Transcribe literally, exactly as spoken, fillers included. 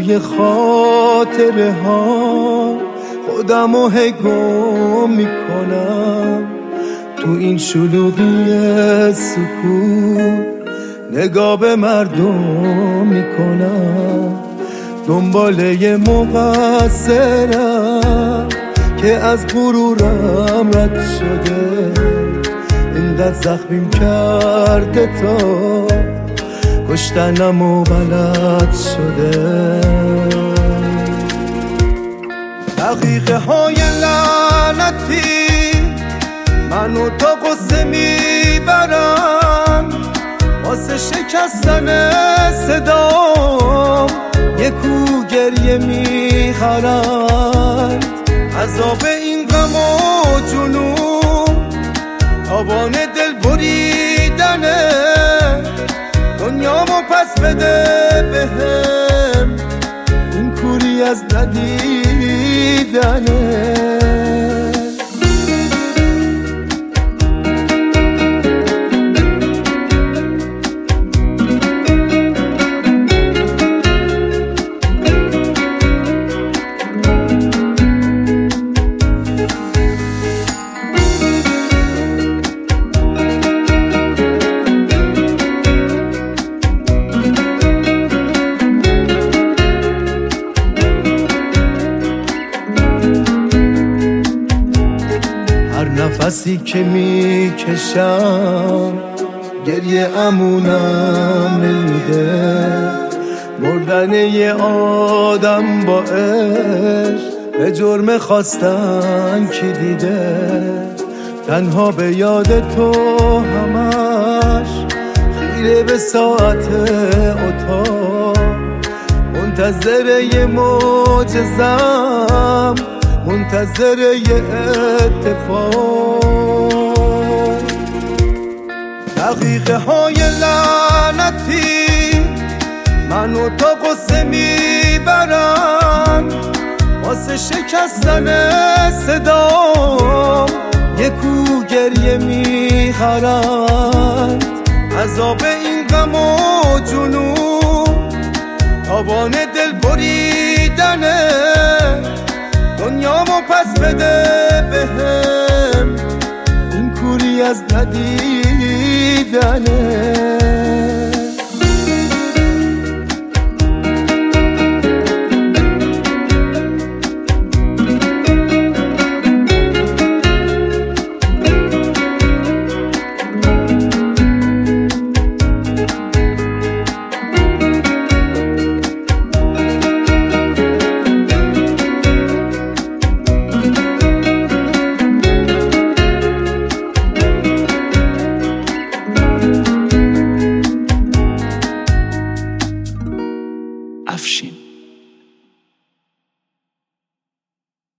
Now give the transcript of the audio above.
توی خاطره ها خودم رو هی گم میکنم، تو این شلوغی سکوت نگاه به مردم میکنم، دنبال یه مقصرم که از غرورم رد شده، اینقدر زخمیم کرده تا کشتنم و بلد شده. دقیقه های لعنتی منو تا قصه میبرن، واسه شکستن صدام یه کو گریه میخرن، عذاب این غم و جنون تاوان دل بریدنه، دنیامو پس بده بهم، این کوری از ندیدنه. هر نفسی که میکشم گریه امونم نمیده، مردن یه آدم با عشق به جرم خواستن کی دیده، تنها به یاد تو همش خیره به ساعت اتاق، منتظر یه معجزم، منتظر یه اتفاق. دقیقه های لعنتی منو تا قصه میبرن، واسه شکستن صدام یه کو گریه میخرن، عذاب این غم و جنون تاوان دل بریدنه، دنیامو پس بده بهم، این کوری از ندیدنه.